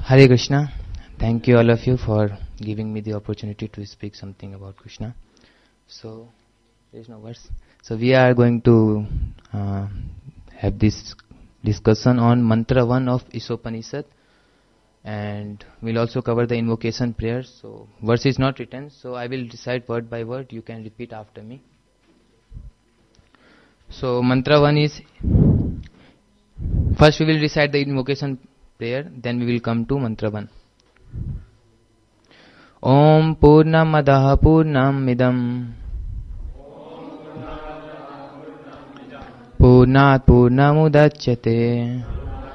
Hare Krishna. Thank you all of you for giving me the opportunity to speak something about Krishna. So, there is no words. So we are going to have this discussion on Mantra 1 of Isopanishad, and we'll also cover the invocation prayers. So verse is not written, so I will recite word by word. You can repeat after me. So Mantra 1 is, first we will recite the invocation prayer, then we will come to Mantra 1. Om Purnamadaha Purnamidam Purnat Purnamudachyate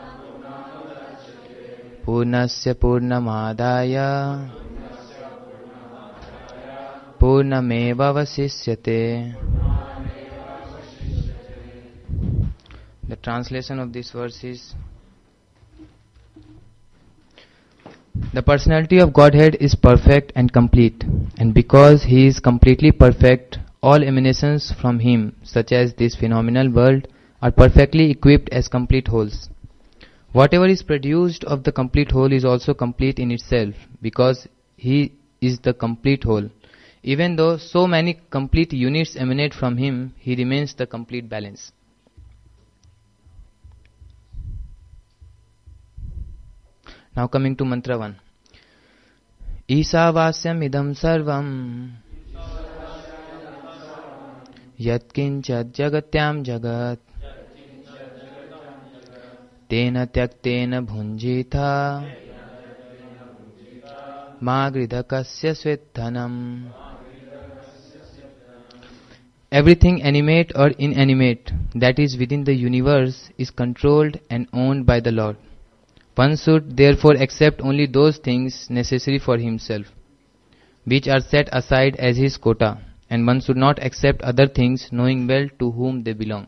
Purnasya Purnamadaya Purnameva Vasishyate. The translation of this verse is: the personality of Godhead is perfect and complete, and because He is completely perfect, all emanations from Him, such as this phenomenal world, are perfectly equipped as complete wholes. Whatever is produced of the complete whole is also complete in itself, because He is the complete whole. Even though so many complete units emanate from Him, He remains the complete balance. Now coming to Mantra 1. Isavasyam idam sarvam Yat kinchad jagatyam jagat Tena tyaktena bhunjitha Magridhakasya svethanam. Everything animate or inanimate that is within the universe is controlled and owned by the Lord. One should therefore accept only those things necessary for himself, which are set aside as his quota, and one should not accept other things, knowing well to whom they belong.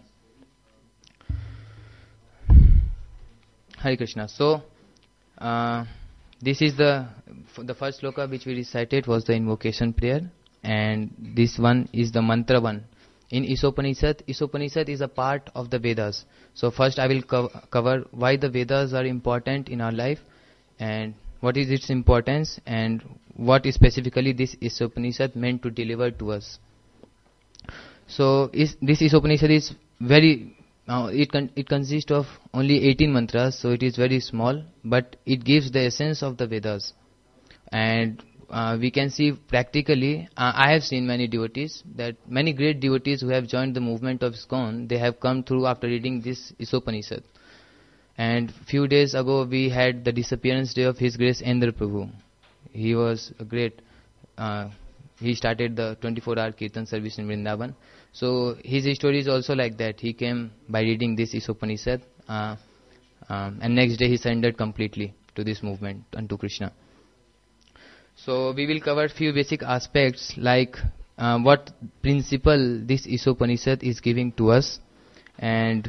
Hare Krishna. So, this is the first sloka which we recited was the invocation prayer, and this one is the Mantra 1. In Isopanishad is a part of the Vedas. So first I will cover why the Vedas are important in our life, and what is its importance, and what is specifically this Isopanishad meant to deliver to us. So this Isopanishad is very, it consists of only 18 mantras, so it is very small, but it gives the essence of the Vedas. And we can see practically, I have seen many devotees, that many great devotees who have joined the movement of ISKCON, they have come through after reading this Isopanishad. And few days ago we had the disappearance day of His Grace Endra Prabhu. He was a great, he started the 24-hour Kirtan service in Vrindavan. So his story is also like that. He came by reading this Isopanishad, and next day he surrendered completely to this movement unto Krishna. So we will cover few basic aspects, like what principle this Isopanishad is giving to us, and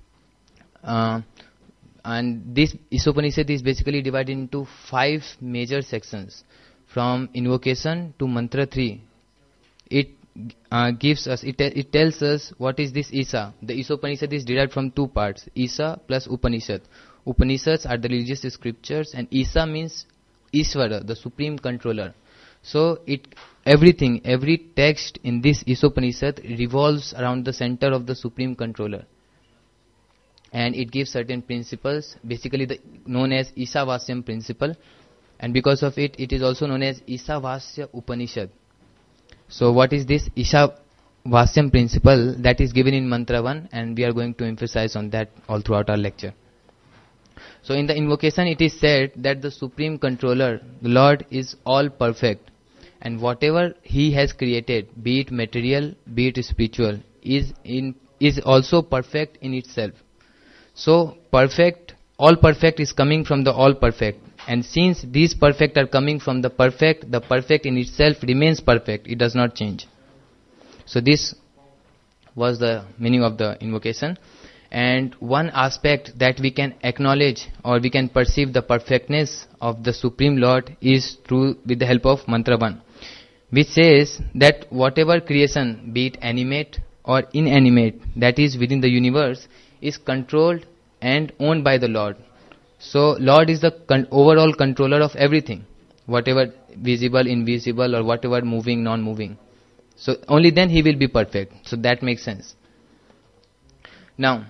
this Isopanishad is basically divided into 5 major sections. From invocation to Mantra 3, it gives us, it tells us what is this Isa. The Isopanishad is derived from 2 parts, Isa plus Upanishad. Upanishads are the religious scriptures, and Isa means Ishvara, the supreme controller. So every text in this Isopanishad revolves around the center of the supreme controller, and it gives certain principles, basically known as Isavasyam principle, and because of it, it is also known as Isavasya Upanishad. So what is this Isavasyam principle? That is given in Mantra 1, and we are going to emphasize on that all throughout our lecture. So in the invocation it is said that the supreme controller, the Lord, is all perfect, and whatever He has created, be it material, be it spiritual, is also perfect in itself. So all perfect is coming from the all perfect, and since these perfect are coming from the perfect in itself remains perfect, it does not change. So this was the meaning of the invocation. And one aspect that we can acknowledge or we can perceive the perfectness of the Supreme Lord is with the help of Mantra 1, which says that whatever creation, be it animate or inanimate, that is within the universe, is controlled and owned by the Lord. So Lord is the overall controller of everything, whatever visible, invisible, or whatever moving, non-moving. So only then He will be perfect. So that makes sense. Now,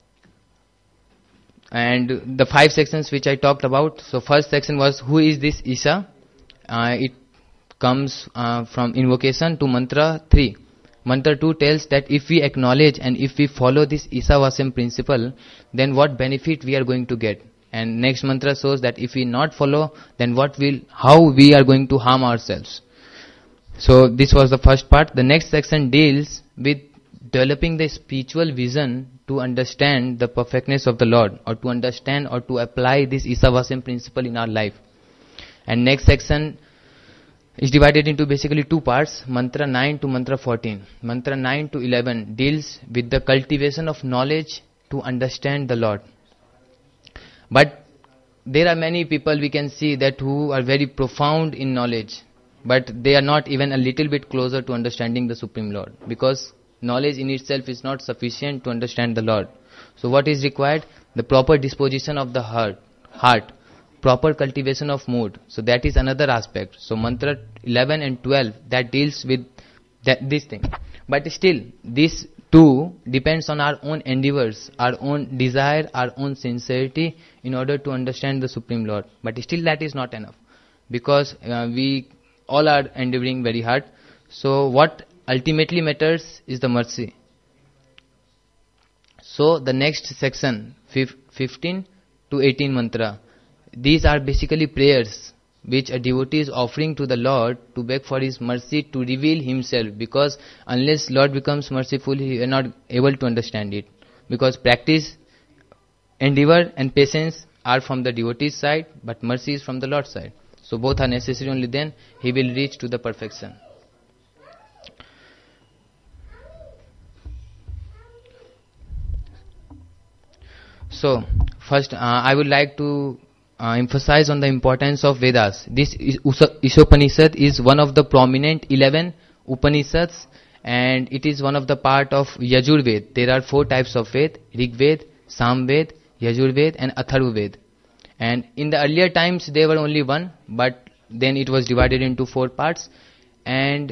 and the 5 sections which I talked about. So first section was, who is this Isa? It comes from invocation to mantra 3. Mantra 2 tells that if we acknowledge and if we follow this Isa Vasam principle, then what benefit we are going to get. And next mantra shows that if we not follow, then how we are going to harm ourselves. So this was the first part. The next section deals with developing the spiritual vision to understand the perfectness of the Lord, or to understand or to apply this Isa Vasam principle in our life. And next section is divided into basically 2 parts, mantra 9 to mantra 14. Mantra 9 to 11 deals with the cultivation of knowledge to understand the Lord. But there are many people we can see that who are very profound in knowledge, but they are not even a little bit closer to understanding the Supreme Lord, because knowledge in itself is not sufficient to understand the Lord. So what is required? The proper disposition of the heart, proper cultivation of mood. So that is another aspect. So mantra 11 and 12, that deals with this thing. But still, this too depends on our own endeavors, our own desire, our own sincerity in order to understand the Supreme Lord. But still that is not enough, because we all are endeavoring very hard. So what ultimately matters is the mercy. So the next section, 15 to 18 mantra, these are basically prayers which a devotee is offering to the Lord to beg for His mercy to reveal Himself, because unless Lord becomes merciful, He is not able to understand it, because practice, endeavor and patience are from the devotee's side, but mercy is from the Lord's side. So both are necessary, only then he will reach to the perfection. So first I would like to emphasize on the importance of Vedas. This Ishopanishad is one of the prominent 11 Upanishads, and it is one of the part of Yajurved. There are 4 types of Ved: Rigved, Samved, Yajurved and Atharvaved. And in the earlier times there were only one, but then it was divided into 4 parts. And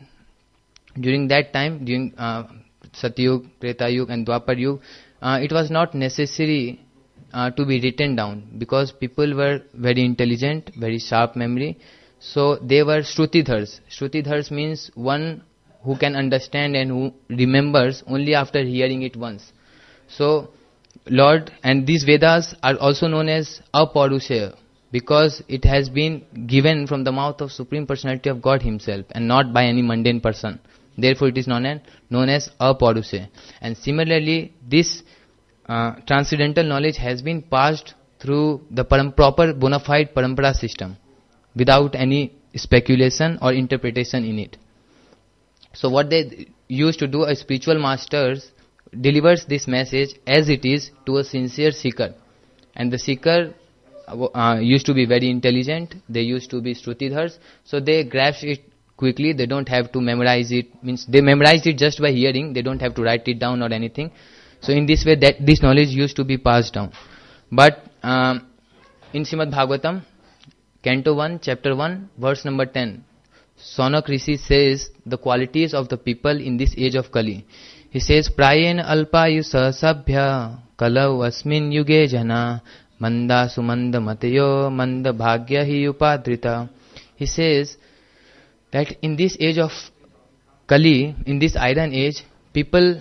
during that time, during Satyug, Tretayug and Dwapar Yug, it was not necessary to be written down, because people were very intelligent, very sharp memory. So they were Shrutidhars. Shrutidhars means one who can understand and who remembers only after hearing it once. So Lord, and these Vedas are also known as Aparushaya, because it has been given from the mouth of Supreme Personality of God Himself and not by any mundane person. Therefore it is known as Aparushaya. And similarly, this transcendental knowledge has been passed through the proper bona fide parampara system, without any speculation or interpretation in it. So what they used to do, a spiritual masters delivers this message as it is to a sincere seeker. And the seeker used to be very intelligent, they used to be Shrutidhars, so they grasp it quickly, they don't have to memorize it, means they memorized it just by hearing, they don't have to write it down or anything. So in this way, that this knowledge used to be passed down. But in Srimad Bhagavatam, Canto 1, Chapter 1, verse number 10, Sonak Rishi says the qualities of the people in this age of Kali. He says, Prayen alpayusa sabhya kalau asmin yuge jana manda sumanda matayo manda bhagya hi upadrita. He says that in this age of Kali, in this iron age, people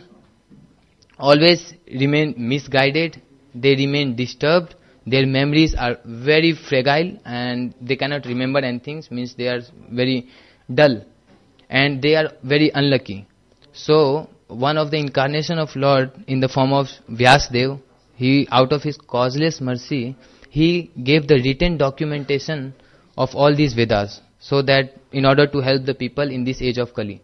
always remain misguided, they remain disturbed, their memories are very fragile and they cannot remember anything, means they are very dull and they are very unlucky. So one of the incarnation of Lord in the form of Vyasdev, he out of his causeless mercy, he gave the written documentation of all these Vedas, so that in order to help the people in this age of Kali,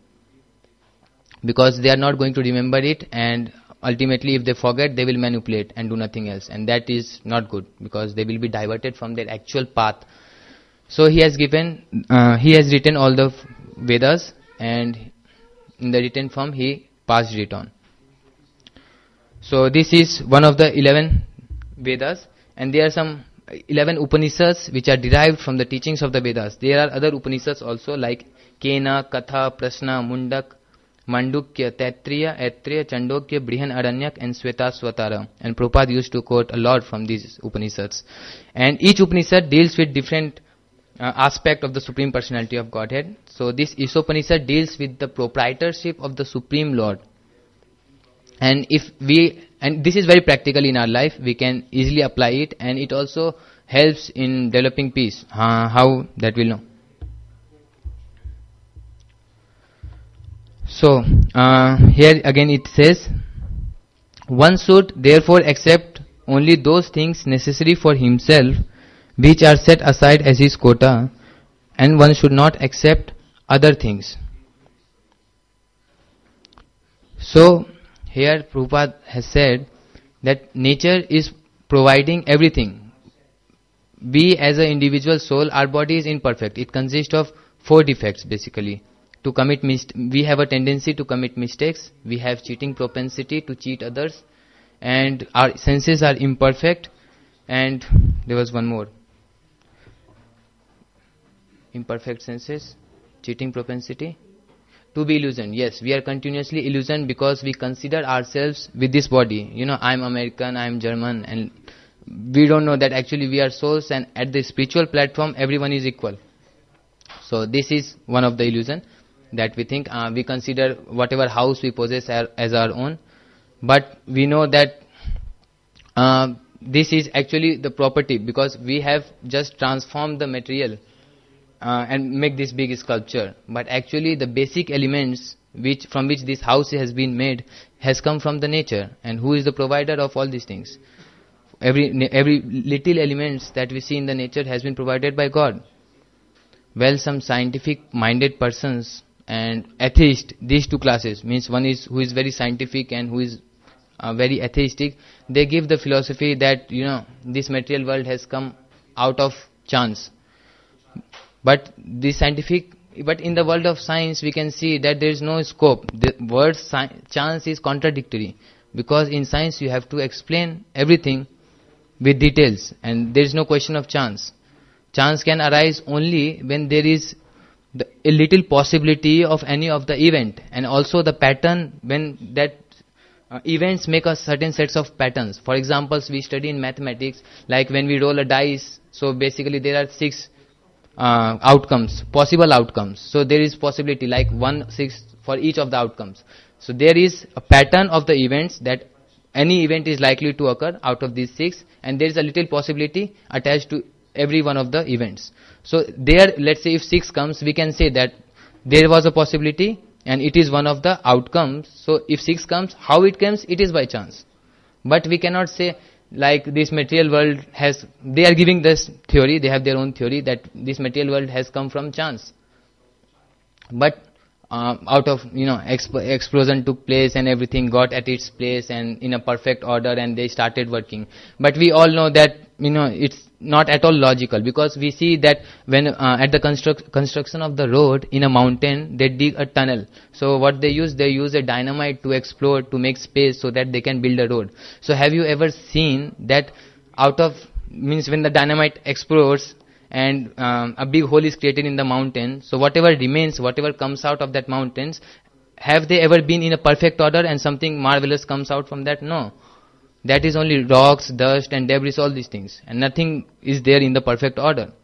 because they are not going to remember it, and ultimately if they forget, they will manipulate and do nothing else, and that is not good, because they will be diverted from their actual path. So he has written all the Vedas, and in the written form he passed it on. So this is one of the 11 Vedas, And there are some 11 Upanishads which are derived from the teachings of the Vedas. There are other Upanishads also like Kena, Katha, Prashna, Mundak, Mandukya, Taittiriya, Aitreya, Chandogya, Brihan Aranyak and Swetashvatara. And Prabhupada used to quote a lot from these Upanishads. And each Upanishad deals with different aspect of the Supreme Personality of Godhead. So this Ishopanishad deals with the proprietorship of the Supreme Lord. And this is very practical in our life, we can easily apply it, and it also helps in developing peace. How that we'll know. So here again it says, one should therefore accept only those things necessary for himself which are set aside as his quota, and one should not accept other things. So here Prabhupada has said that nature is providing everything. We as an individual soul, our body is imperfect. It consists of 4 defects basically. We have a tendency to commit mistakes. We have cheating propensity to cheat others. And our senses are imperfect. And there was one more. Imperfect senses, cheating propensity. To be illusioned. Yes, we are continuously illusioned because we consider ourselves with this body. I'm American, I'm German, and we don't know that actually we are souls, and at the spiritual platform everyone is equal. So this is one of the illusion that we think. We consider whatever house we possess as our own, but we know that this is actually the property, because we have just transformed the material and make this big sculpture. But actually the basic elements from which this house has been made has come from the nature. And who is the provider of all these things? Every little elements that we see in the nature has been provided by God. Well, some scientific minded persons and atheist, these 2 classes, means one is who is very scientific and who is very atheistic, they give the philosophy that this material world has come out of chance. But in the world of science we can see that there is no scope. The word chance is contradictory, because in science you have to explain everything with details, and there is no question of chance. Chance can arise only when there is a little possibility of any of the event, and also the pattern when that events make a certain sets of patterns. For example, we study in mathematics, like when we roll a dice, so basically there are 6 possible outcomes. So there is possibility like 1/6 for each of the outcomes. So there is a pattern of the events that any event is likely to occur out of these 6, and there is a little possibility attached to every one of the events. So there, let's say if 6 comes, we can say that there was a possibility and it is one of the outcomes. So if 6 comes, how it comes? It is by chance. But we cannot say like this material world they are giving this theory, they have their own theory that this material world has come from chance. But out of, explosion took place and everything got at its place and in a perfect order and they started working. But we all know that, it's not at all logical, because we see that when at the construction of the road in a mountain, they dig a tunnel. So what they use a dynamite to explode, to make space so that they can build a road. So have you ever seen that when the dynamite explodes and a big hole is created in the mountain, so whatever comes out of that mountains, have they ever been in a perfect order and something marvelous comes out from that? No. That is only rocks, dust and debris, all these things, and nothing is there in the perfect order.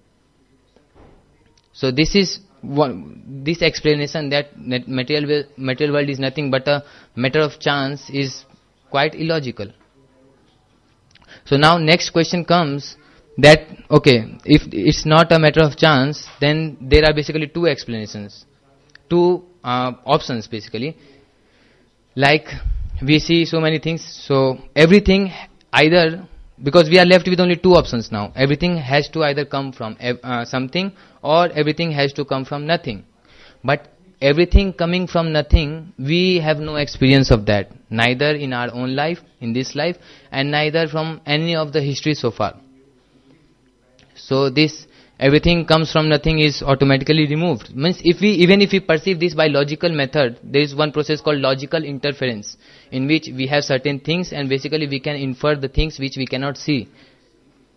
So this is this explanation that material world is nothing but a matter of chance is quite illogical. So now next question comes that, okay, if it's not a matter of chance, then there are basically 2 explanations, 2 options basically. Like we see so many things, so everything either, because we are left with only 2 options now, everything has to either come from something or everything has to come from nothing. But everything coming from nothing, we have no experience of that, neither in our own life, in this life, and neither from any of the history so far. So this everything comes from nothing is automatically removed. Means even if we perceive this by logical method, there is one process called logical interference, in which we have certain things and basically we can infer the things which we cannot see.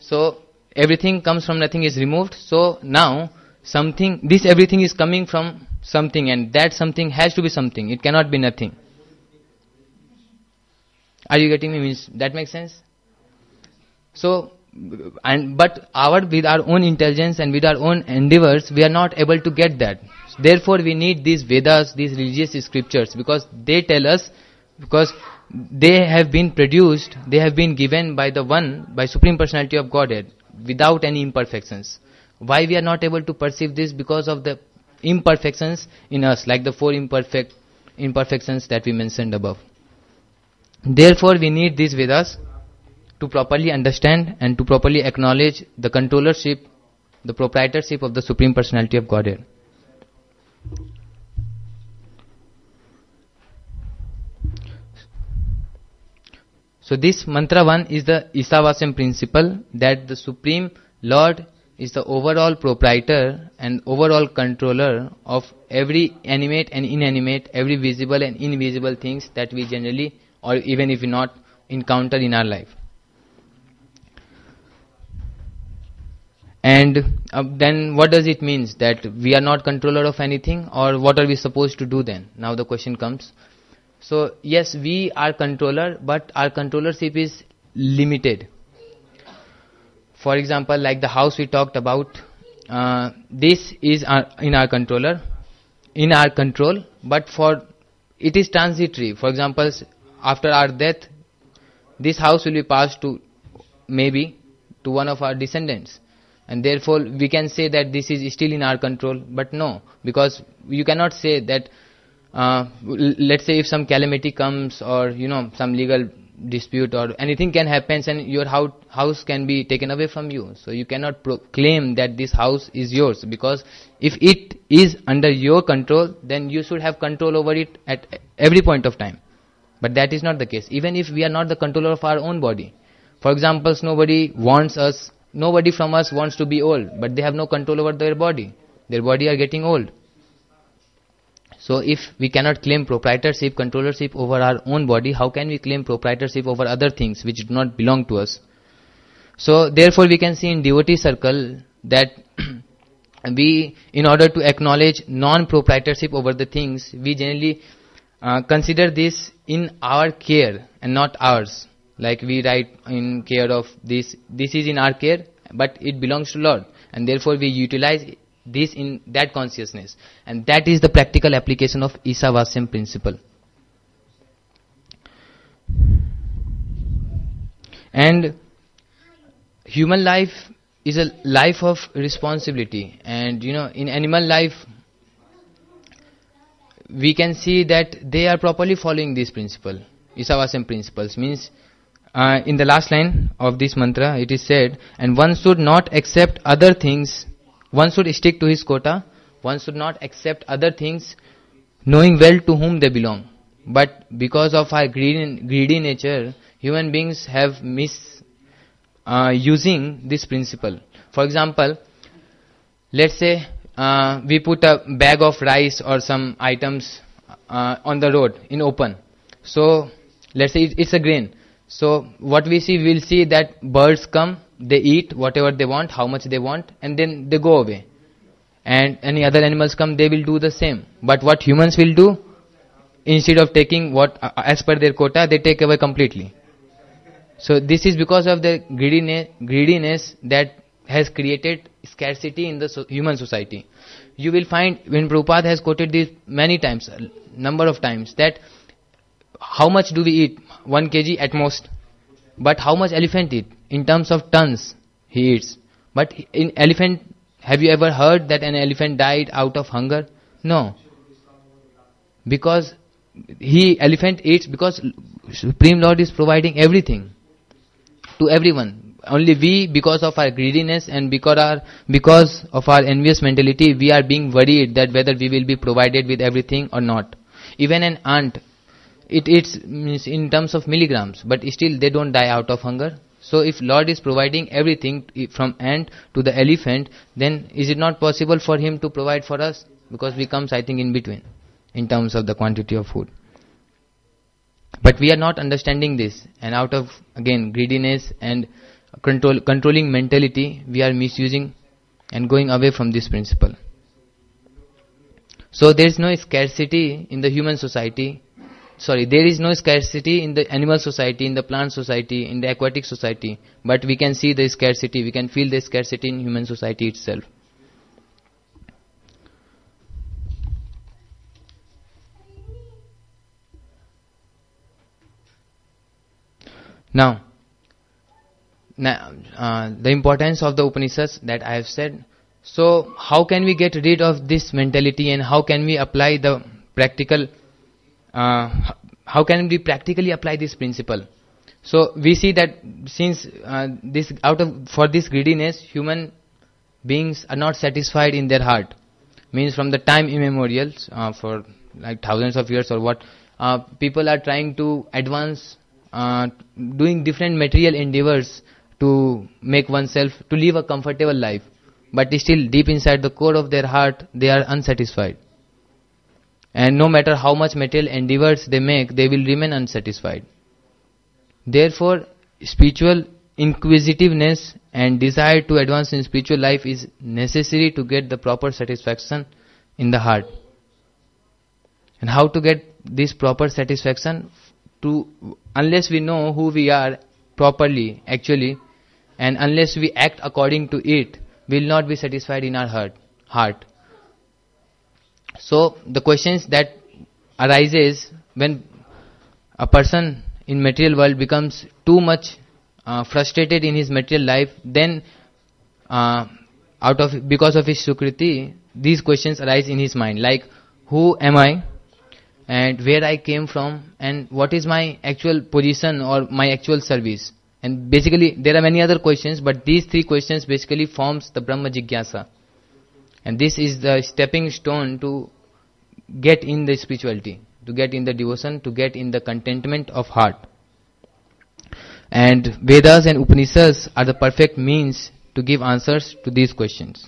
So everything comes from nothing is removed. So now something, this everything is coming from something, and that something has to be something. It cannot be nothing. Are you getting me? Means that makes sense? So, but with our own intelligence and with our own endeavors, we are not able to get that. Therefore, we need these Vedas, these religious scriptures, because they tell us, because they have been produced, they have been given by the One, by Supreme Personality of Godhead, without any imperfections. Why we are not able to perceive this? Because of the imperfections in us, like the four imperfections that we mentioned above. Therefore, we need these Vedas to properly understand and to properly acknowledge the controllership, the proprietorship of the Supreme Personality of Godhead. So this mantra 1 is the Isavasam principle, that the Supreme Lord is the overall proprietor and overall controller of every animate and inanimate, every visible and invisible things that we generally, or even if we not, encounter in our life. And then what does it mean? That we are not controller of anything, or what are we supposed to do then? Now the question comes. So yes, we are controller, but our controllership is limited. For example, like the house we talked about, this is in our control, but it is transitory. For example, after our death, this house will be passed to maybe to one of our descendants, and therefore we can say that this is still in our control. But no, because you cannot say that. Let's say if some calamity comes, or some legal dispute or anything can happen, and your house can be taken away from you. So you cannot claim that this house is yours, because if it is under your control, then you should have control over it at every point of time. But that is not the case. Even if we are not the controller of our own body. For example, nobody from us wants to be old, but they have no control over their body. Their body are getting old. So if we cannot claim proprietorship, controllership over our own body, how can we claim proprietorship over other things which do not belong to us? So therefore we can see in devotee circle that we, in order to acknowledge non-proprietorship over the things, we generally consider this in our care and not ours. Like we write in care of this is in our care, but it belongs to Lord, and therefore we utilize this in that consciousness, and that is the practical application of Isavasam principle. And human life is a life of responsibility, and in animal life we can see that they are properly following this principle. Isavasam principles means in the last line of this mantra it is said, and one should not accept other things. One should stick to his quota. One should not accept other things, knowing well to whom they belong. But because of our greedy nature, human beings have using this principle. For example, let's say we put a bag of rice or some items on the road in open. So let's say it's a grain. So what we'll see that birds come, they eat whatever they want, how much they want, and then they go away. And any other animals come, they will do the same. But what humans will do, instead of taking what as per their quota, they take away completely. So this is because of the greediness that has created scarcity in the human society. You will find when Prabhupada has quoted this many times, a number of times, that how much do we eat? 1 kg at most. But how much elephant eat? In terms of tons he eats. But in elephant, have you ever heard that an elephant died out of hunger? No. Because elephant eats because Supreme Lord is providing everything to everyone. Only we, because of our greediness and because of our envious mentality, we are being worried that whether we will be provided with everything or not. Even an ant, it eats means in terms of milligrams, but still they don't die out of hunger. So if Lord is providing everything from ant to the elephant, then is it not possible for him to provide for us? Because we come, I think, in between in terms of the quantity of food. But we are not understanding this, and out of again greediness and controlling mentality, we are misusing and going away from this principle. So there is no scarcity in the human society. There is no scarcity in the animal society, in the plant society, in the aquatic society. But we can see the scarcity, we can feel the scarcity in human society itself. Now, the importance of the Upanishads that I have said. So, how can we get rid of this mentality, and how can we apply the practical? How can we practically apply this principle? So, we see that since for this greediness, human beings are not satisfied in their heart. Means from the time immemorial, for like thousands of years or what, people are trying to advance, doing different material endeavors to make oneself, to live a comfortable life. But still deep inside the core of their heart, they are unsatisfied. And no matter how much material endeavors they make, they will remain unsatisfied. Therefore, spiritual inquisitiveness and desire to advance in spiritual life is necessary to get the proper satisfaction in the heart. And how to get this proper satisfaction? Unless we know who we are properly, actually, and unless we act according to it, we will not be satisfied in our heart. So the questions that arises when a person in material world becomes too much frustrated in his material life, then because of his sukriti, these questions arise in his mind, like who am I, and where I came from, and what is my actual position or my actual service. And basically there are many other questions, but these three questions basically forms the Brahma Jigyasa. And this is the stepping stone to get in the spirituality, to get in the devotion, to get in the contentment of heart. And Vedas and Upanishads are the perfect means to give answers to these questions.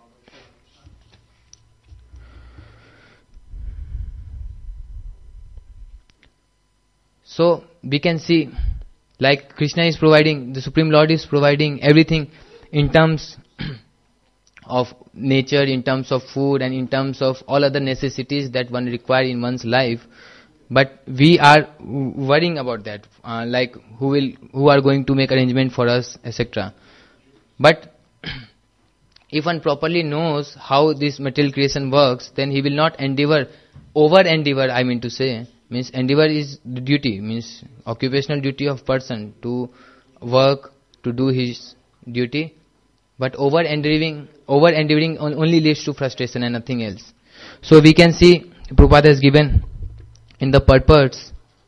So we can see, like Krishna is providing, the Supreme Lord is providing everything in terms of nature, in terms of food, and in terms of all other necessities that one requires in one's life. But we are worrying about that, like who are going to make arrangement for us, etc. But if one properly knows how this material creation works, then he will not over endeavor, I mean to say. Means endeavor is the duty, means occupational duty of person to work, to do his duty. But over endeavoring only leads to frustration and nothing else. So we can see Prabhupada has given in the purports,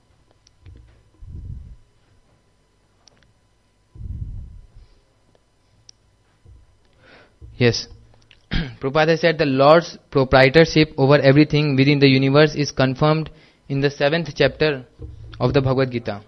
yes, Prabhupada said the Lord's proprietorship over everything within the universe is confirmed in the 7th chapter of the Bhagavad Gita.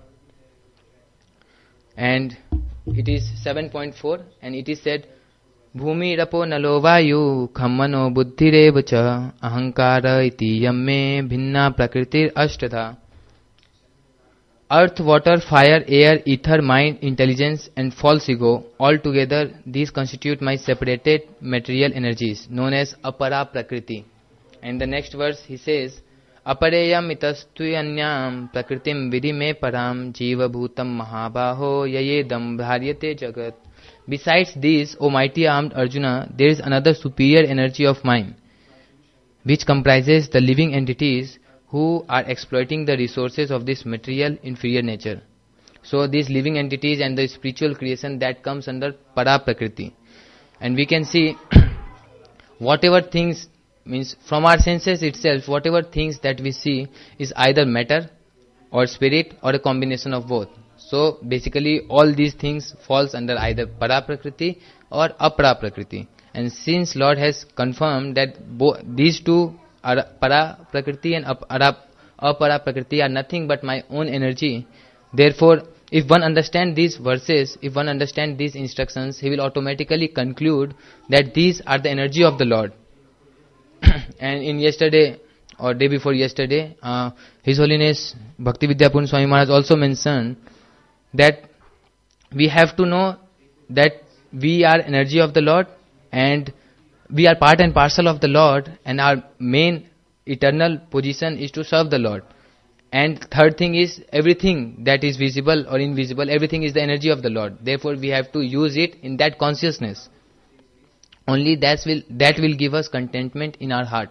And it is 7.4, and it is said, Bhumi rapo nalo vayu khammano buddhirev cha ahankara iti yamme bhinna prakritir ashtadha. Earth, water, fire, air, ether, mind, intelligence and false ego, all together these constitute my separated material energies known as apara prakriti. And the next verse he says, Apareyam itastuyanyam prakritim vidime param jiva bhutam mahabaho yayedam bharyate jagat. Besides this, O mighty armed Arjuna, there is another superior energy of mine, which comprises the living entities who are exploiting the resources of this material inferior nature. So these living entities and the spiritual creation, that comes under para prakriti. And we can see whatever things, means from our senses itself, whatever things that we see is either matter or spirit or a combination of both. So basically all these things falls under either para prakriti or apara prakriti. And since Lord has confirmed that these two are para prakriti and apara prakriti are nothing but my own energy, therefore if one understands these verses, if one understands these instructions, he will automatically conclude that these are the energy of the Lord. And in yesterday or day before yesterday, His Holiness Bhakti Vidyapurna Swami Maharaj also mentioned that we have to know that we are energy of the Lord, and we are part and parcel of the Lord, and our main eternal position is to serve the Lord. And third thing is, everything that is visible or invisible, everything is the energy of the Lord. Therefore, we have to use it in that consciousness. Only that will give us contentment in our heart.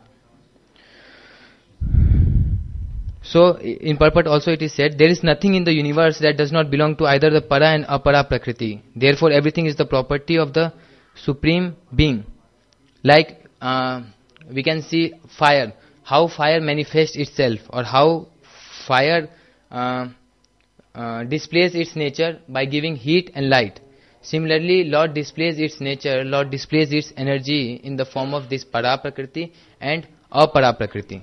So, in purport also it is said, there is nothing in the universe that does not belong to either the para and apara prakriti. Therefore, everything is the property of the Supreme Being. Like, we can see fire, how fire manifests itself, or how fire displays its nature by giving heat and light. Similarly, Lord displays its nature, Lord displays its energy in the form of this para prakriti and apara prakriti.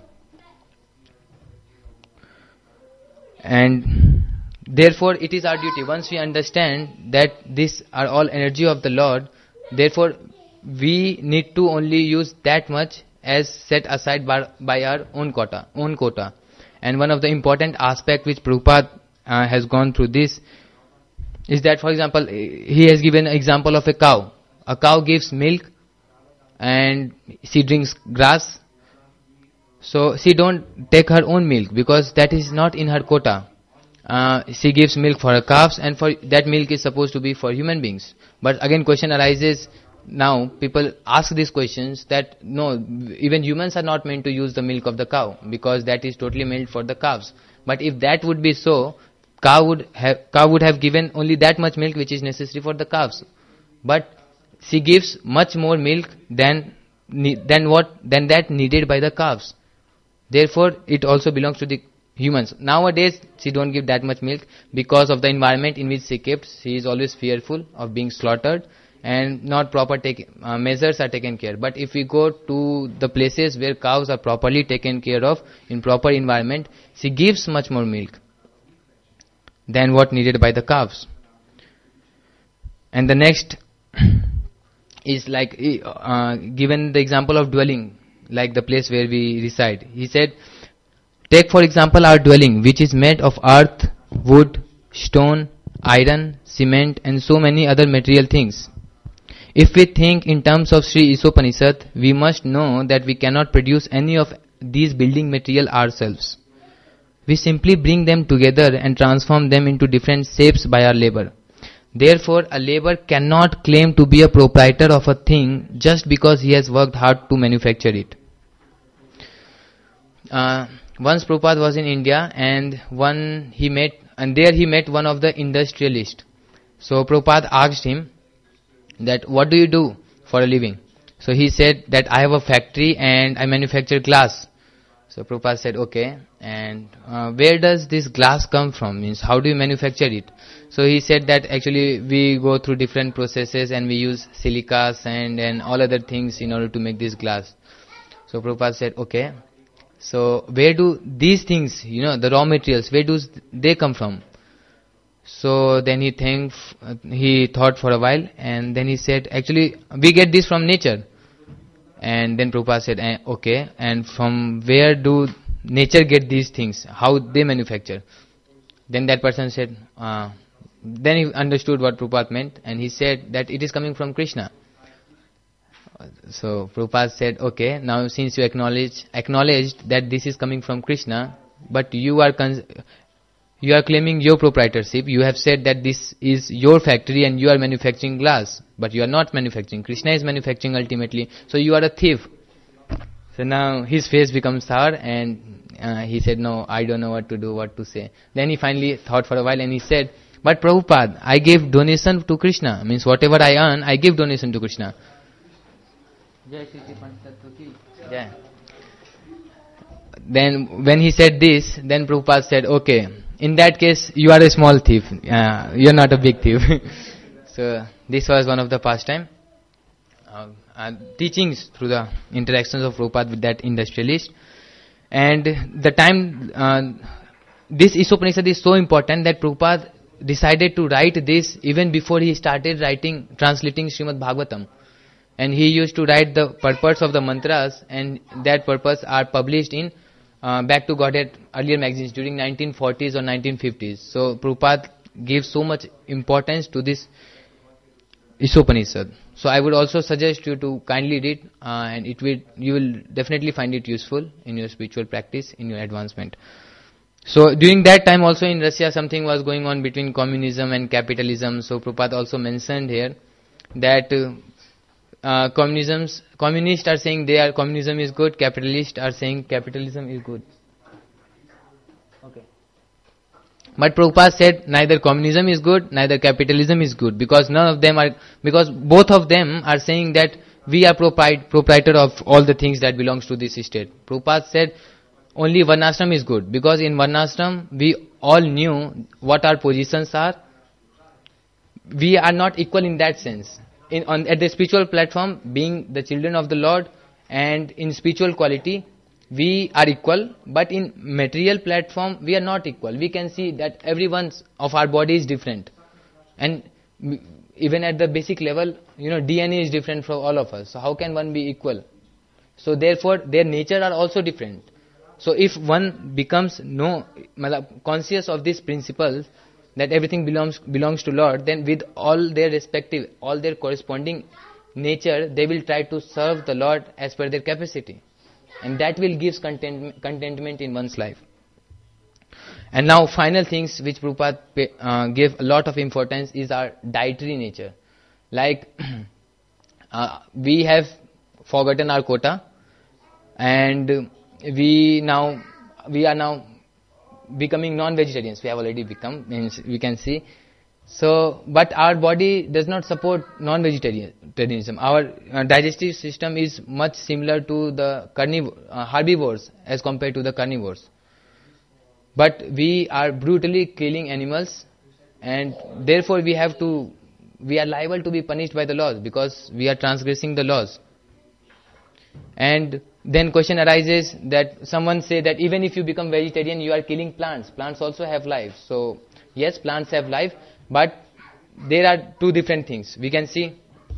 And therefore, it is our duty, once we understand that these are all energy of the Lord, therefore, we need to only use that much as set aside by our own quota. And one of the important aspects which Prabhupada has gone through this is that, for example, he has given an example of a cow. A cow gives milk and she drinks grass. So she don't take her own milk because that is not in her quota. She gives milk for her calves, and for that milk is supposed to be for human beings. But again, question arises. Now people ask these questions that no, even humans are not meant to use the milk of the cow because that is totally meant for the calves. But if that would be so, cow would have given only that much milk which is necessary for the calves. But she gives much more milk than that needed by the calves. Therefore, it also belongs to the humans. Nowadays, she don't give that much milk because of the environment in which she kept. She is always fearful of being slaughtered, and not proper measures are taken care. But if we go to the places where cows are properly taken care of in proper environment, she gives much more milk than what needed by the calves. And the next is like given the example of dwelling, like the place where we reside. He said, take for example our dwelling, which is made of earth, wood, stone, iron, cement, and so many other material things. If we think in terms of Sri Isopanishad, we must know that we cannot produce any of these building material ourselves. We simply bring them together and transform them into different shapes by our labor. Therefore, a laborer cannot claim to be a proprietor of a thing just because he has worked hard to manufacture it. Once Prabhupada was in India, and there he met one of the industrialists. So Prabhupada asked him that, what do you do for a living? So he said that I have a factory and I manufacture glass. So Prabhupada said, okay, and where does this glass come from? Means how do you manufacture it? So he said that actually we go through different processes and we use silica, sand and all other things in order to make this glass. So Prabhupada said, okay, so where do these things, the raw materials, where do they come from? So then he thought for a while, and then he said, actually we get this from nature. And then Prabhupada said, okay, and from where do nature get these things? How they manufacture? Then that person said, then he understood what Prabhupada meant, and he said that it is coming from Krishna. So Prabhupada said, okay, now since you acknowledged that this is coming from Krishna, but you are claiming your proprietorship. You have said that this is your factory and you are manufacturing glass, but you are not manufacturing. Krishna is manufacturing ultimately. So you are a thief. So now his face becomes sour, and he said, no, I don't know what to do, what to say. Then he finally thought for a while and he said, but Prabhupada, I gave donation to Krishna. Means whatever I earn, I give donation to Krishna. Then when he said this, then Prabhupada said, okay, in that case, you are a small thief. You are not a big thief. So this was one of the pastime teachings through the interactions of Prabhupada with that industrialist. And the time this Isopanishad is so important that Prabhupada decided to write this even before he started translating Srimad Bhagavatam. And he used to write the purports of the mantras, and that purports are published in Back to Godhead earlier magazines during 1940s or 1950s. So Prabhupada gave so much importance to this Isopanishad. So I would also suggest you to kindly read, and you will definitely find it useful in your spiritual practice, in your advancement. So during that time also in Russia something was going on between communism and capitalism. So Prabhupada also mentioned here that communists are saying communism is good, capitalists are saying capitalism is good. Okay. But Prabhupada said neither communism is good, neither capitalism is good, because both of them are saying that we are proprietor of all the things that belongs to this state. Prabhupada said only Varnashram is good, because in Varnashram we all knew what our positions are. We are not equal in that sense. At the spiritual platform, being the children of the Lord, and in spiritual quality, we are equal, but in material platform, we are not equal. We can see that everyone's of our body is different. And even at the basic level, DNA is different from all of us. So how can one be equal? So therefore, their nature are also different. So if one becomes conscious of these principles, that everything belongs to Lord, then with all their corresponding nature, they will try to serve the Lord as per their capacity. And that will give contentment in one's life. And now final things which Prabhupada gave a lot of importance is our dietary nature. Like we have forgotten our quota, and we are now becoming non-vegetarians. We have already become, means we can see. So, but our body does not support non-vegetarianism. Our digestive system is much similar to the herbivores as compared to the carnivores. But we are brutally killing animals, and therefore we are liable to be punished by the laws, because we are transgressing the laws. And then question arises that someone say that even if you become vegetarian, you are killing plants. Plants also have life. So yes, plants have life, but there are two different things. We can see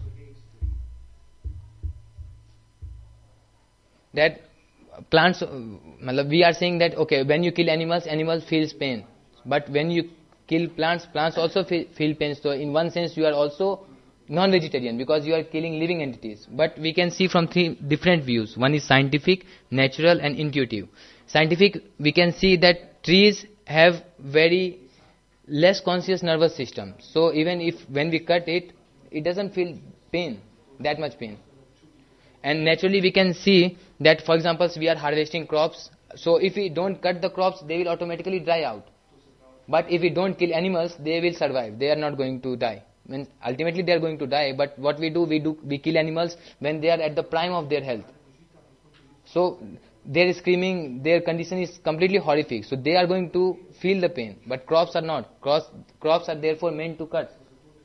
that plants, we are saying that okay, when you kill animals feels pain. But when you kill plants also feel pain. So in one sense you are also non-vegetarian, because you are killing living entities. But we can see from three different views. One is scientific, natural and intuitive. Scientific, we can see that trees have very less conscious nervous system. So even if when we cut it doesn't feel pain, that much pain. And naturally we can see that, for example, we are harvesting crops. So if we don't cut the crops, they will automatically dry out. But if we don't kill animals, they will survive. They are not going to die. Ultimately they are going to die, but what we kill animals when they are at the prime of their health. So their screaming, their condition is completely horrific. So they are going to feel the pain, but crops are not. Crops are therefore meant to cut.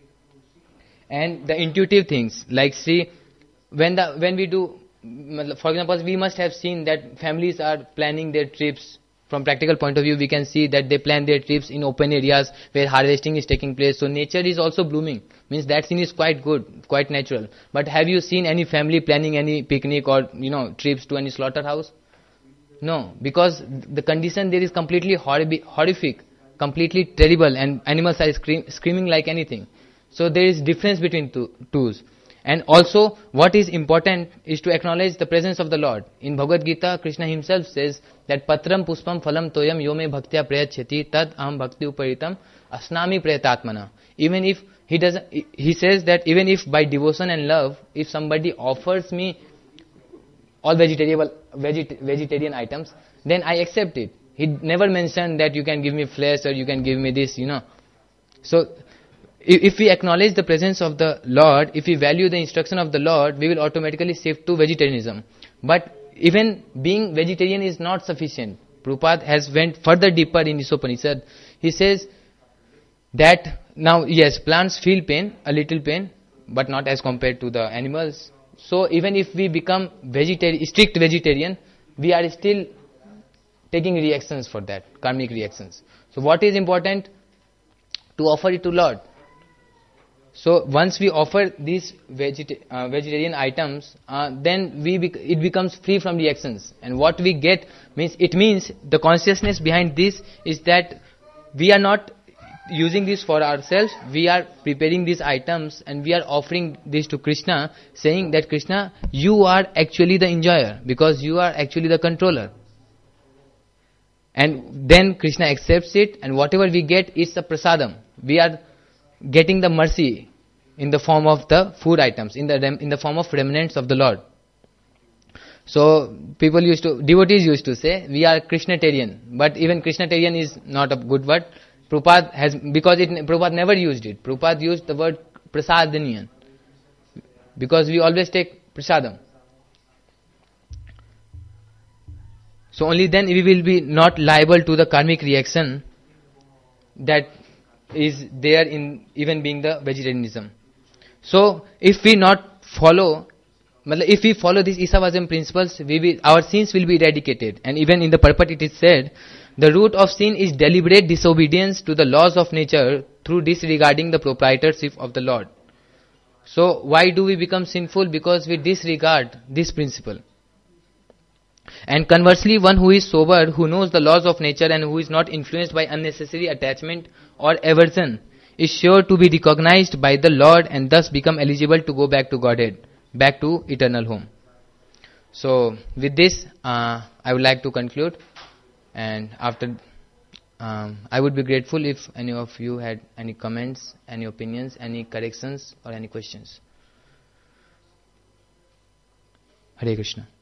And the intuitive things, like see, when we do, for example, we must have seen that families are planning their trips. From practical point of view, we can see that they plan their trips in open areas where harvesting is taking place. So nature is also blooming. Means that scene is quite good, quite natural. But have you seen any family planning any picnic or trips to any slaughterhouse? No, because the condition there is completely horrific, completely terrible, and animals are screaming like anything. So there is difference between twos. And also, what is important is to acknowledge the presence of the Lord. In Bhagavad Gita, Krishna himself says that Patram Puspam Phalam Toyam Yome Bhaktya Prayachati Tad Aham Bhakti Uparitam Asnami Prayatatmana. Even if he says that even if by devotion and love, if somebody offers me all vegetarian items, then I accept it. He never mentioned that you can give me flesh or you can give me this, So, if we acknowledge the presence of the Lord, if we value the instruction of the Lord, we will automatically shift to vegetarianism. But even being vegetarian is not sufficient. Prabhupada has went further deeper in Isopanishad. He says that now, yes, plants feel pain, a little pain, but not as compared to the animals. So even if we become strict vegetarian, we are still taking reactions for that, karmic reactions. So what is important? To offer it to Lord. So once we offer these vegetarian items, then it becomes free from reactions. And what we get means the consciousness behind this is that we are not using this for ourselves, we are preparing these items and we are offering this to Krishna, saying that Krishna, you are actually the enjoyer because you are actually the controller. And then Krishna accepts it, and whatever we get is the prasadam. We are getting the mercy in the form of the food items, in the form of remnants of the Lord. So devotees used to say, we are Krishnatarian, but even Krishnatarian is not a good word. Prabhupada never used it. Prabhupada used the word prasadaniyan, because we always take prasadam. So only then we will be not liable to the karmic reaction that is there in even being the vegetarianism. So if we follow these Isavasam principles, our sins will be eradicated. And even in the purport it is said, the root of sin is deliberate disobedience to the laws of nature through disregarding the proprietorship of the Lord. So why do we become sinful? Because we disregard this principle. And conversely, one who is sober, who knows the laws of nature and who is not influenced by unnecessary attachment or aversion, is sure to be recognized by the Lord and thus become eligible to go back to Godhead, back to eternal home. So with this, I would like to conclude, and after I would be grateful if any of you had any comments, any opinions, any corrections or any questions. Hare Krishna.